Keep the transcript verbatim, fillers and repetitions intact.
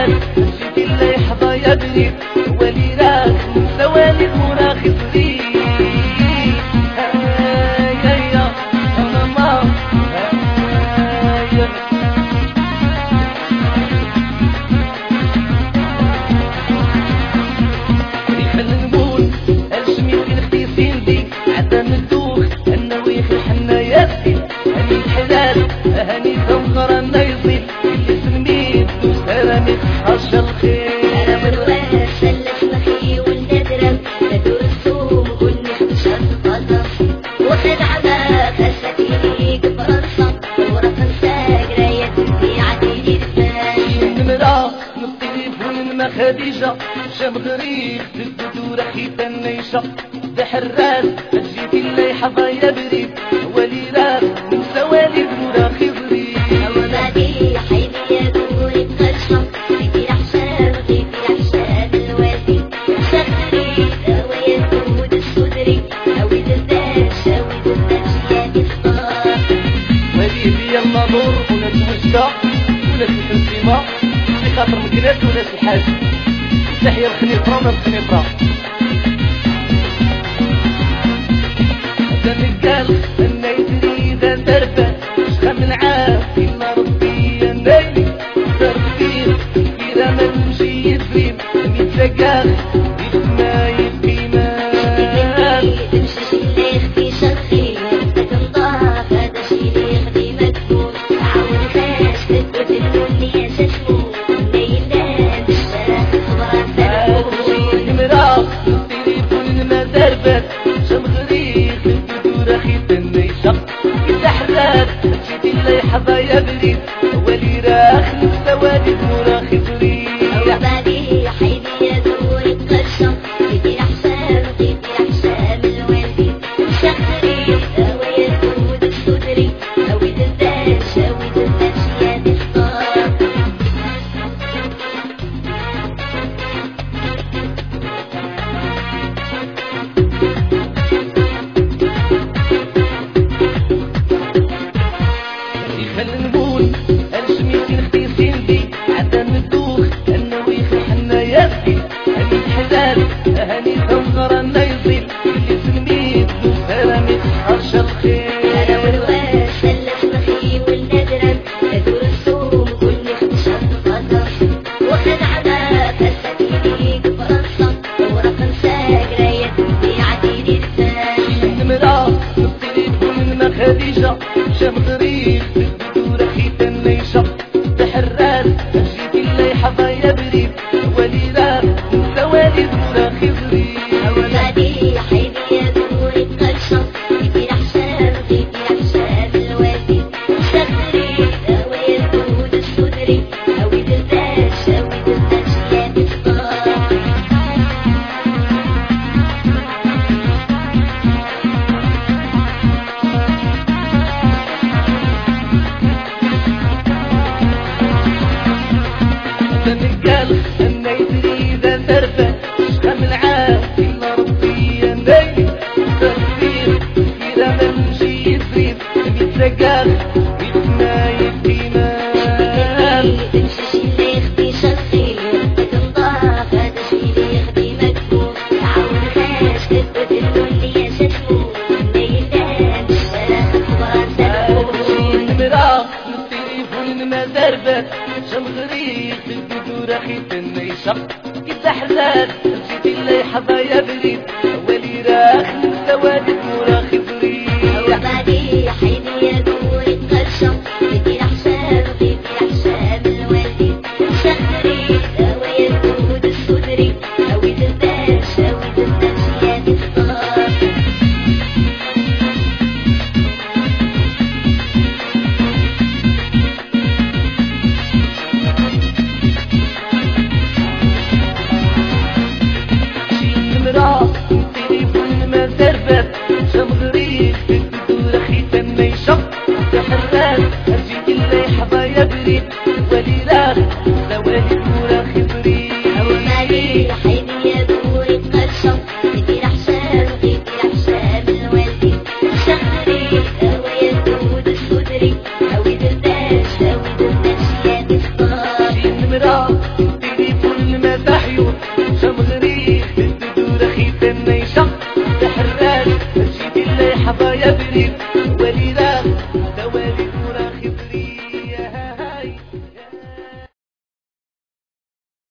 حلال جيتي اللي يحظى يا بريد ولي راك سوالي وراخي بريد هاني ثمغر النيصي اللي سميت وسلامي عش الخير انا والواد سلف مخي والندرم ندور السوم كل خمسة قدم وخد عباك السكيني كفرنسا ورقم ساقرا يدي عديدي الثاني نمرا نطيب ما خديجة شام غريق تدور خيتا النيشة بحراس جيتي اللي يحظى يا بريد ولي راس من سوالي وراخي بريد وبادي حيدي يا دوري بقرشة فيكي الحساب فيكي الحساب الوالدي سخري هوا يدود السدري هوي درداش هوي درداش يا كفار وليدي يلا نور وناس مجدة وناس التنسيمة في خاطر مكنات وناس الحاج تحيا الخنيفرة وناس الخنيفرة قال أنا يدري إذا تربى شخم العام إلا ربي ينالي تربيه إذا ما نمشي يدريم يتسقال يسمى يبقي مال تمشي شي اللي يخفي شرخي تتنضاف هذا شي اللي يخفي مكتوب عاون فاش تثبت اللي يسسمو ليلان بالشارع صبرا سلمو نمرا التليفون ما دربت شم غريق رخيت النيشة يتحرات جيتي اللي يحظى يا بريد ولي راخ السوالف وراخي بريد وبادي حيدي يا دوري بقرشة فيكي الحساب فيكي الحساب الوالدي سخري هوا يدود السدري هوي درداش هوي درداش يا دفتار هاني ثمغر النيصي اللي سميت وسلامي عرش الخير انا والواد سلف مخي والندرم ندور السوم كل خمسة قدم وخد عباك السكيني كفرنسا ورقم ساقرا يدي عديدي الثاني نمرا التليفون ما خديجة شام غريق تدور خيتا النيشة بحراس جيتي اللي يحظى يا بريد ولي راس سوالي وراخي بريد وبادي حيدي يا دوري بقرشة فيكي الحساب فيكي الحساب الوالدي سخري هوا يدود السدري هوي درداش هوي درداش يا كفار قال أنا يدري إذا تربى شخم العام إلا ربي ينالي تربيه إذا ما نمشي يدريم يتسقال يسمى يبقي مال تمشي شي اللي يخفي شرخي تتنضاف هذا شي اللي يخفي مكتوب عاون فاش تثبت اللي يسسمو ليلان بالشارع صبرا سلمو نمرا التليفون ما دربت شم غريق تدور خيت النيشة يتحرات جيتي اللي يحظى يا بريد ولي راخ سوالف وراخي بريد وبادي